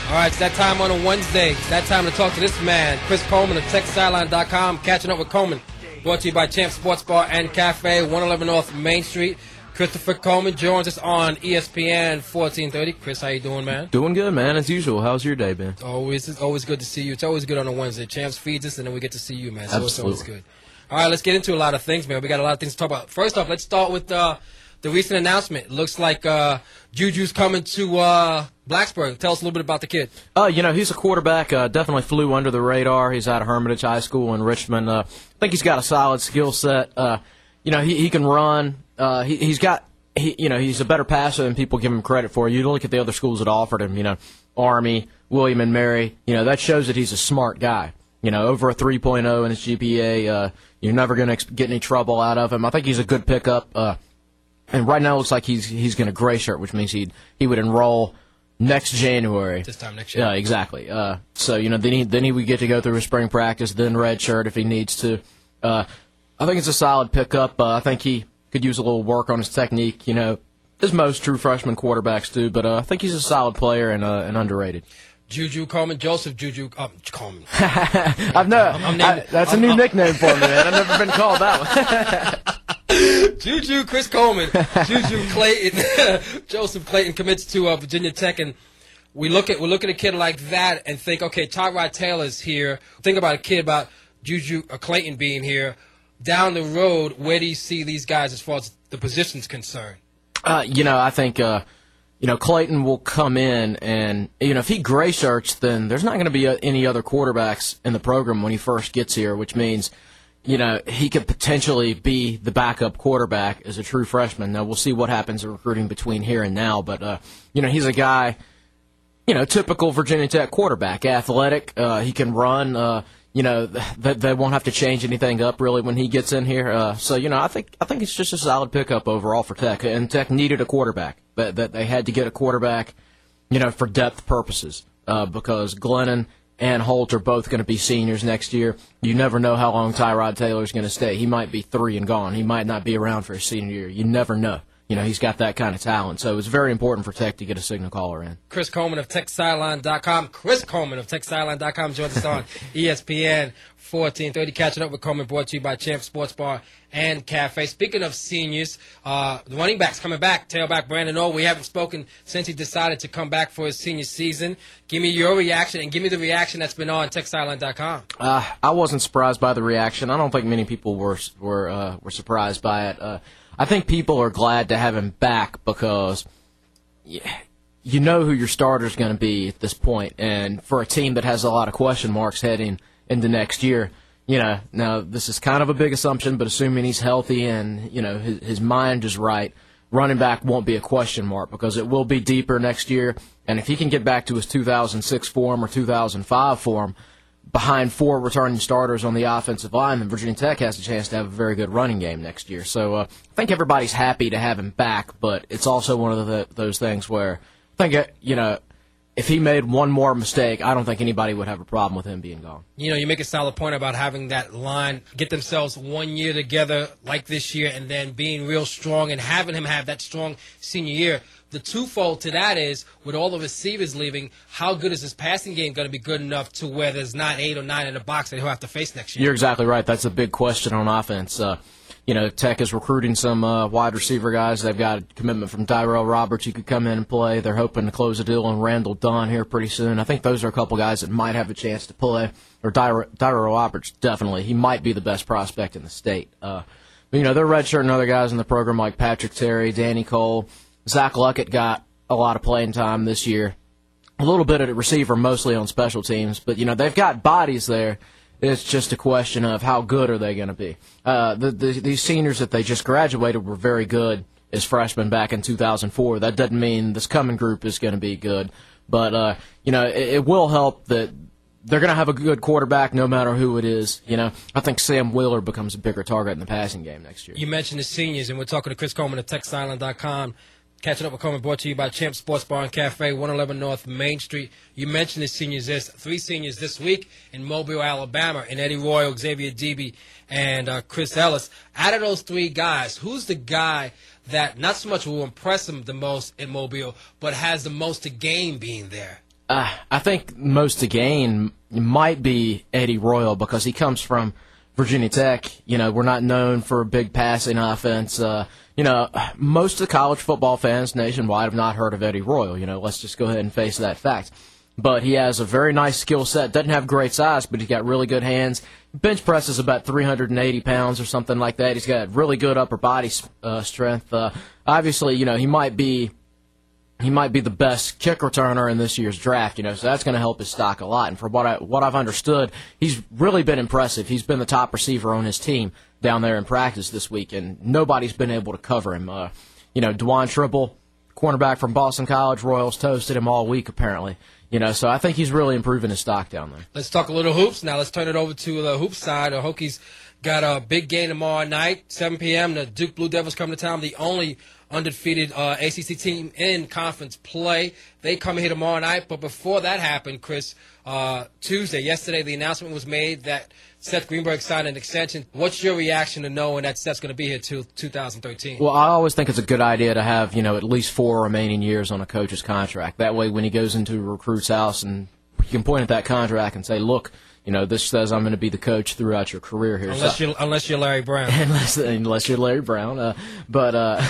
All right, it's that time on a Wednesday. It's that time to talk to this man, Chris Coleman of TechSideline.com. Catching up with Coleman. Brought to you by Champ Sports Bar and Cafe, 111 North Main Street. Christopher Coleman joins us on ESPN 1430. Chris, how you doing, man? Doing good, man, as usual. How's your day been? It's always good to see you. It's always good on a Wednesday. Champs feeds us, and then we get to see you, man. So Absolutely. it's always good. All right, let's get into a lot of things, man. We got a lot of things to talk about. First off, let's start with the recent announcement. It looks like Juju's coming to Blacksburg. Tell us a little bit about the kid. He's a quarterback. Definitely flew under the radar. He's out of Hermitage High School in Richmond. I think he's got a solid skill set. He can run. He's a better passer than people give him credit for. You look at the other schools that offered him, Army, William and Mary. That shows that he's a smart guy. Over a 3.0 in his GPA. You're never going to get any trouble out of him. I think he's a good pickup. And right now it looks like he's going to gray shirt, which means he would enroll next January. This time next year. Yeah, exactly. Then he would get to go through his spring practice, then red shirt if he needs to. I think it's a solid pickup. I think he could use a little work on his technique, as most true freshman quarterbacks do. But I think he's a solid player and underrated. Juju Coleman, Joseph Juju Coleman. That's a new nickname for me, man. I've never been called that one. Juju Chris Coleman, Juju Clayton, Joseph Clayton commits to Virginia Tech, and we look at a kid like that and think, okay, Tyrod Taylor's here. Think about a kid about Juju Clayton being here. Down the road, where do you see these guys as far as the position's concerned? I think Clayton will come in, and if he gray shirts, then there's not going to be any other quarterbacks in the program when he first gets here, which means he could potentially be the backup quarterback as a true freshman. Now, we'll see what happens in recruiting between here and now, but, he's a guy, typical Virginia Tech quarterback, athletic. He can run. They won't have to change anything up, really, when he gets in here. I think it's just a solid pickup overall for Tech, and Tech needed a quarterback. That they had to get a quarterback, for depth purposes, because Glennon and Holt are both going to be seniors next year. You never know how long Tyrod Taylor is going to stay. He might be 3 and gone. He might not be around for his senior year. You never know. He's got that kind of talent. So it's very important for Tech to get a signal caller in. Chris Coleman of TechSideline.com. Chris Coleman of TechSideline.com joins us on ESPN 1430. Catching up with Coleman, brought to you by Champ Sports Bar and Cafe. Speaking of seniors, the running back's coming back. Tailback Brandon O. We haven't spoken since he decided to come back for his senior season. Give me your reaction, and give me the reaction that's been on TechSideline.com. I wasn't surprised by the reaction. I don't think many people were surprised by it. I think people are glad to have him back because you know who your starter is going to be at this point. And for a team that has a lot of question marks heading into next year, now this is kind of a big assumption, but assuming he's healthy and, his mind is right, running back won't be a question mark because it will be deeper next year. And if he can get back to his 2006 form or 2005 form, behind 4 returning starters on the offensive line, then Virginia Tech has a chance to have a very good running game next year. So I think everybody's happy to have him back, but it's also one of those things where I think, if he made one more mistake, I don't think anybody would have a problem with him being gone. You make a solid point about having that line get themselves 1 year together like this year and then being real strong and having him have that strong senior year. The twofold to that is, with all the receivers leaving, how good is his passing game going to be good enough to where there's not 8 or 9 in the box that he'll have to face next year? You're exactly right. That's a big question on offense. Tech is recruiting some wide receiver guys. They've got a commitment from Tyrell Roberts who could come in and play. They're hoping to close a deal on Randall Dunn here pretty soon. I think those are a couple guys that might have a chance to play. Or Tyrell Roberts, definitely. He might be the best prospect in the state. They're redshirting other guys in the program like Patrick Terry, Danny Cole. Zach Luckett got a lot of playing time this year. A little bit at receiver, mostly on special teams. But, they've got bodies there. It's just a question of how good are they going to be. These seniors that they just graduated were very good as freshmen back in 2004. That doesn't mean this coming group is going to be good. But, it will help that they're going to have a good quarterback no matter who it is. I think Sam Wheeler becomes a bigger target in the passing game next year. You mentioned the seniors, and we're talking to Chris Coleman of TechSideline.com. Catching up with Coleman, brought to you by Champ Sports Bar and Cafe, 111 North Main Street. You mentioned the seniors. There's 3 seniors this week in Mobile, Alabama, and Eddie Royal, Xavier Debe, and Chris Ellis. Out of those 3 guys, who's the guy that not so much will impress him the most in Mobile, but has the most to gain being there? I think most to gain might be Eddie Royal because he comes from Virginia Tech. We're not known for a big passing offense. Most of the college football fans nationwide have not heard of Eddie Royal. Let's just go ahead and face that fact. But he has a very nice skill set. Doesn't have great size, but he's got really good hands. Bench presses about 380 pounds or something like that. He's got really good upper body strength. Obviously, he might be the best kick returner in this year's draft. So that's going to help his stock a lot. And from what I've understood, he's really been impressive. He's been the top receiver on his team down there in practice this week, and nobody's been able to cover him. Dewan Tribble, cornerback from Boston College, Royals toasted him all week apparently. So I think he's really improving his stock down there. Let's talk a little hoops now. Let's turn it over to the hoops side. The Hokies got a big game tomorrow night, 7 p.m. The Duke Blue Devils come to town, the only undefeated ACC team in conference play. They come here tomorrow night. But before that happened, Chris, yesterday, the announcement was made that Seth Greenberg signed an extension. What's your reaction to knowing that Seth's going to be here till 2013? Well, I always think it's a good idea to have, at least 4 remaining years on a coach's contract. That way, when he goes into a recruit's house and you can point at that contract and say, look, this says I'm going to be the coach throughout your career here. Unless you're Larry Brown. unless you're Larry Brown. I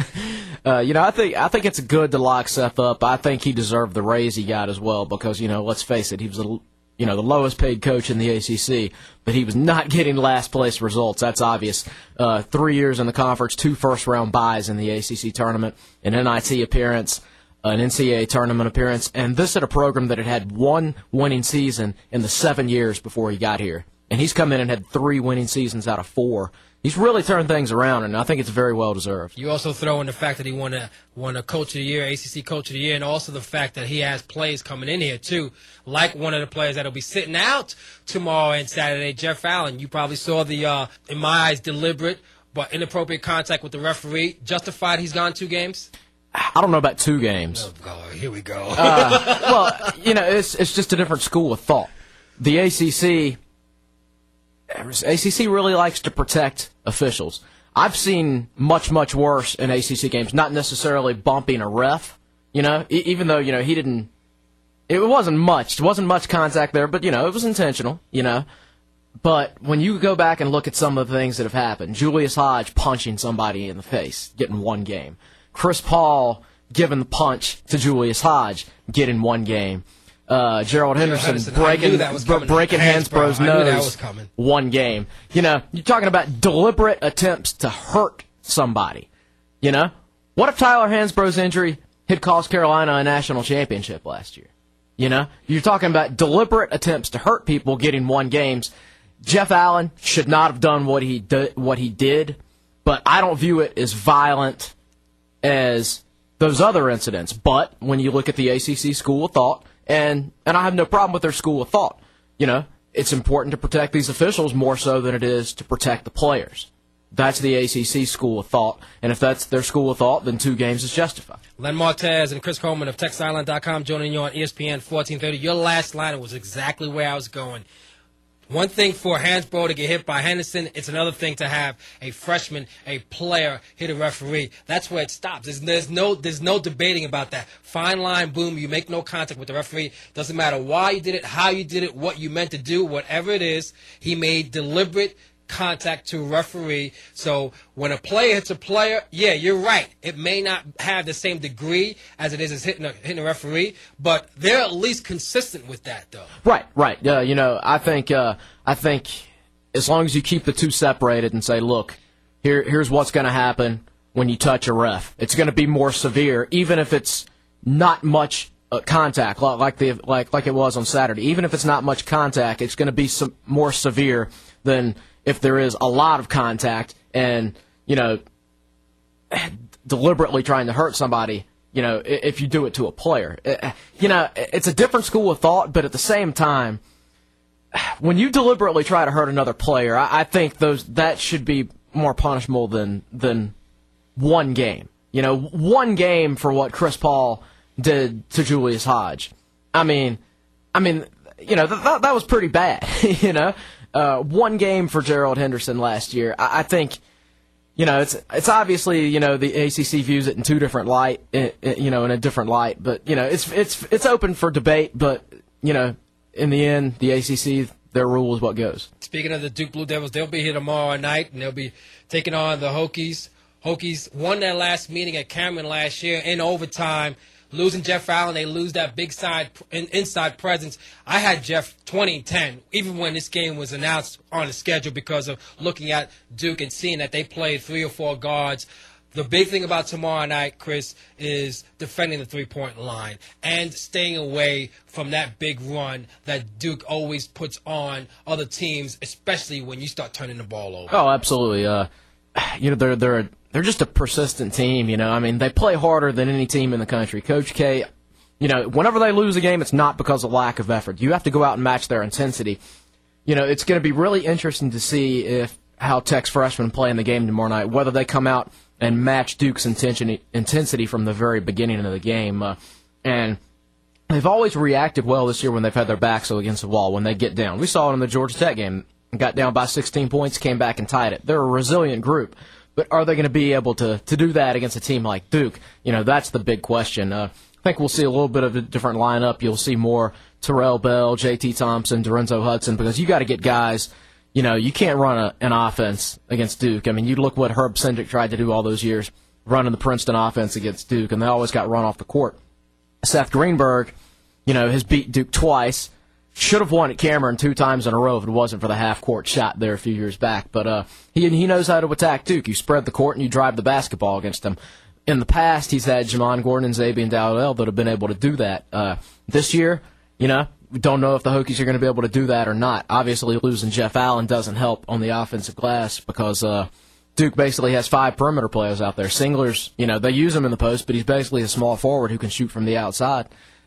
think it's good to lock Seth up. I think he deserved the raise he got as well because, let's face it, he was the lowest paid coach in the ACC, but he was not getting last place results. That's obvious. 3 years in the conference, 2 first-round byes in the ACC tournament, an NIT appearance, an NCAA tournament appearance, and this at a program that had 1 winning season in the 7 years before he got here. And he's come in and had 3 winning seasons out of 4. He's really turned things around, and I think it's very well deserved. You also throw in the fact that he won a Coach of the Year, ACC Coach of the Year, and also the fact that he has players coming in here, too, like one of the players that will be sitting out tomorrow and Saturday, Jeff Allen. You probably saw the, in my eyes, deliberate but inappropriate contact with the referee. Justified he's gone 2 games? I don't know about 2 games. Oh, God, here we go. It's just a different school of thought. The ACC really likes to protect officials. I've seen much, much worse in ACC games, not necessarily bumping a ref, even though, he didn't, it wasn't much contact there, but, it was intentional, But when you go back and look at some of the things that have happened, Julius Hodge punching somebody in the face, getting 1 game. Chris Paul giving the punch to Julius Hodge, getting 1 game. Gerald Henderson breaking Hansbrough's nose, 1 game. You're talking about deliberate attempts to hurt somebody. What if Tyler Hansbrough's injury had cost Carolina a national championship last year? You're talking about deliberate attempts to hurt people getting 1 games. Jeff Allen should not have done what he did, but I don't view it as violent as those other incidents. But when you look at the ACC school of thought, and I have no problem with their school of thought, it's important to protect these officials more so than it is to protect the players. That's the ACC school of thought, and if that's their school of thought, then 2 games is justified. Len Martez and Chris Coleman of TexasIsland.com joining you on ESPN 1430. Your last line was exactly where I was going. One thing for Hansbrough to get hit by Henderson, it's another thing to have a freshman, a player, hit a referee. That's where it stops. There's no debating about that. Fine line, boom, you make no contact with the referee. Doesn't matter why you did it, how you did it, what you meant to do, whatever it is. He made deliberate contact to a referee. So when a player hits a player, yeah, you're right. It may not have the same degree as it is as hitting a referee, but they're at least consistent with that, though. Right. I think as long as you keep the 2 separated and say, look, here's what's going to happen when you touch a ref. It's going to be more severe, even if it's not much contact, like it was on Saturday. Even if it's not much contact, it's going to be more severe than if there is a lot of contact and, deliberately trying to hurt somebody, if you do it to a player. It's a different school of thought, but at the same time, when you deliberately try to hurt another player, I think that should be more punishable than 1 game. 1 game for what Chris Paul did to Julius Hodge. I mean, that was pretty bad, 1 game for Gerald Henderson last year. I think, it's obviously, the ACC views it in two different light, in a different light. But, it's open for debate. But, in the end, the ACC, their rule is what goes. Speaking of the Duke Blue Devils, they'll be here tomorrow night, and they'll be taking on the Hokies. Hokies won their last meeting at Cameron last year in overtime. Losing Jeff Allen, they lose that big inside presence. I had Jeff 20-10, even when this game was announced on the schedule, because of looking at Duke and seeing that they played 3 or 4 guards. The big thing about tomorrow night, Chris, is defending the three-point line and staying away from that big run that Duke always puts on other teams, especially when you start turning the ball over. Oh, absolutely. They're just a persistent team, I mean, they play harder than any team in the country. Coach K, whenever they lose a game, it's not because of lack of effort. You have to go out and match their intensity. It's going to be really interesting to see how Tech's freshmen play in the game tomorrow night, whether they come out and match Duke's intensity from the very beginning of the game. And they've always reacted well this year when they've had their backs against the wall, when they get down. We saw it in the Georgia Tech game. Got down by 16 points, came back and tied it. They're a resilient group. But are they going to be able to do that against a team like Duke? That's the big question. I think we'll see a little bit of a different lineup. You'll see more Terrell Bell, J.T. Thompson, Dorenzo Hudson, because you got to get guys. You can't run an offense against Duke. I mean, you look what Herb Sendrick tried to do all those years, running the Princeton offense against Duke, and they always got run off the court. Seth Greenberg, has beat Duke twice. Should have won at Cameron 2 times in a row if it wasn't for the half-court shot there a few years back. But he knows how to attack Duke. You spread the court and you drive the basketball against him. In the past, he's had Jamon Gordon and Xavier Dowdell that have been able to do that. This year, we don't know if the Hokies are going to be able to do that or not. Obviously, losing Jeff Allen doesn't help on the offensive glass because Duke basically has 5 perimeter players out there. Singler's, they use him in the post, but he's basically a small forward who can shoot from the outside.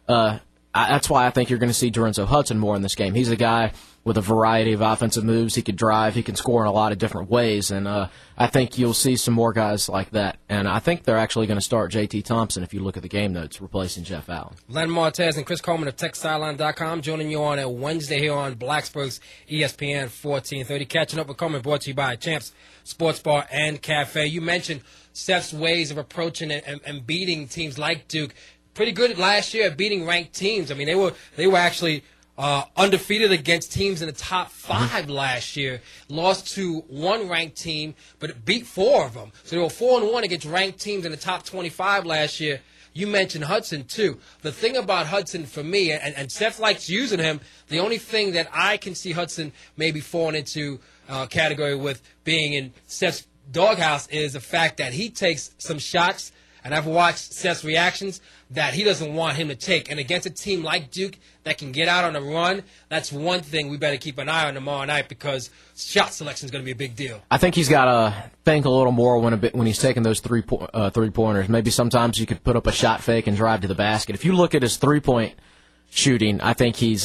That's why I think you're going to see Dorenzo Hudson more in this game. He's a guy with a variety of offensive moves. He could drive. He can score in a lot of different ways. And I think you'll see some more guys like that. And I think they're actually going to start J.T. Thompson, if you look at the game notes, replacing Jeff Allen. Len Martez and Chris Coleman of TechSideline.com joining you on a Wednesday here on Blacksburg's ESPN 1430. Catching up with Coleman, brought to you by Champs Sports Bar and Cafe. You mentioned Seth's ways of approaching and beating teams like Duke. Pretty good last year at beating ranked teams. I mean, they were actually undefeated against teams in the top 5 last year. Lost to one ranked team, but beat 4 of them. So they were 4-1 against ranked teams in the top 25 last year. You mentioned Hudson, too. The thing about Hudson for me, and Seth likes using him, the only thing that I can see Hudson maybe falling into category with being in Seth's doghouse is the fact that he takes some shots, and I've watched Seth's reactions, that he doesn't want him to take. And against a team like Duke that can get out on a run, that's one thing we better keep an eye on tomorrow night, because shot selection is going to be a big deal. I think he's got to think a little more when he's taking those three-pointers. Maybe sometimes you could put up a shot fake and drive to the basket. If you look at his three-point shooting, I think he's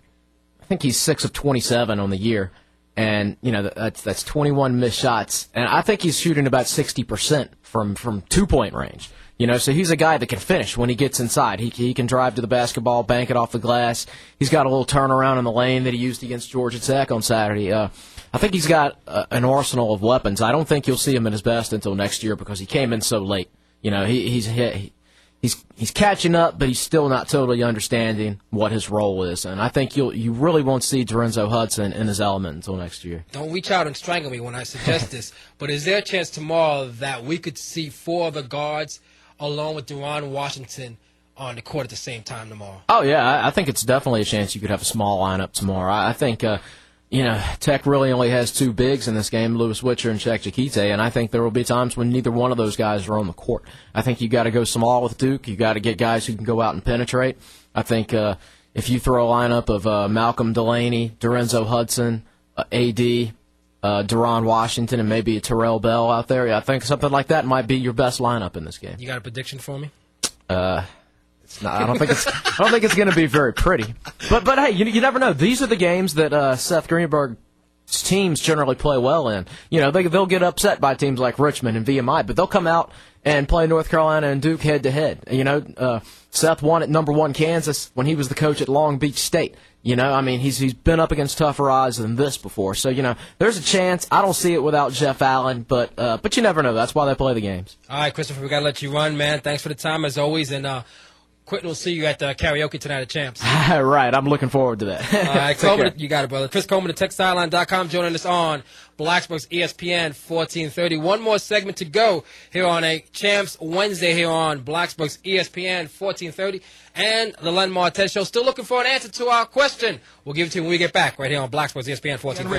6 of 27 on the year. And, that's 21 missed shots. And I think he's shooting about 60% from two-point range. So he's a guy that can finish when he gets inside. He can drive to the basketball, bank it off the glass. He's got a little turnaround in the lane that he used against Georgia Tech on Saturday. I think he's got an arsenal of weapons. I don't think you'll see him at his best until next year because he came in so late. He's catching up, but he's still not totally understanding what his role is. And I think you really won't see Dorenzo Hudson in his element until next year. Don't reach out and strangle me when I suggest this, but is there a chance tomorrow that we could see 4 of the guards along with Deron Washington on the court at the same time tomorrow? Oh, yeah. I think it's definitely a chance you could have a small lineup tomorrow. I think, Tech really only has 2 bigs in this game, Lewis Witcher and Cheick Diakite, and I think there will be times when neither one of those guys are on the court. I think you got to go small with Duke. You got to get guys who can go out and penetrate. I think if you throw a lineup of Malcolm Delaney, Dorenzo Hudson, AD, Deron Washington, and maybe a Terrell Bell out there, I think something like that might be your best lineup in this game. You got a prediction for me? It's not. I don't think it's going to be very pretty. But hey, you never know. These are the games that Seth Greenberg teams generally play well in. You know, they'll get upset by teams like Richmond and VMI, but they'll come out and play North Carolina and Duke head-to-head. You know, Seth won at number 1 Kansas when he was the coach at Long Beach State. You know, I mean, he's been up against tougher odds than this before. So, you know, there's a chance. I don't see it without Jeff Allen, but you never know. That's why they play the games. All right, Christopher, we got to let you run, man. Thanks for the time, as always. And Quentin will see you at the karaoke tonight at Champs. Right. I'm looking forward to that. All right, Coleman, you got it, brother. Chris Coleman of TexSideline.com joining us on Blacksburg's ESPN 1430. One more segment to go here on a Champs Wednesday here on Blacksburg's ESPN 1430 and the Len Martez Show. Still looking for an answer to our question. We'll give it to you when we get back right here on Blacksburg's ESPN 1430.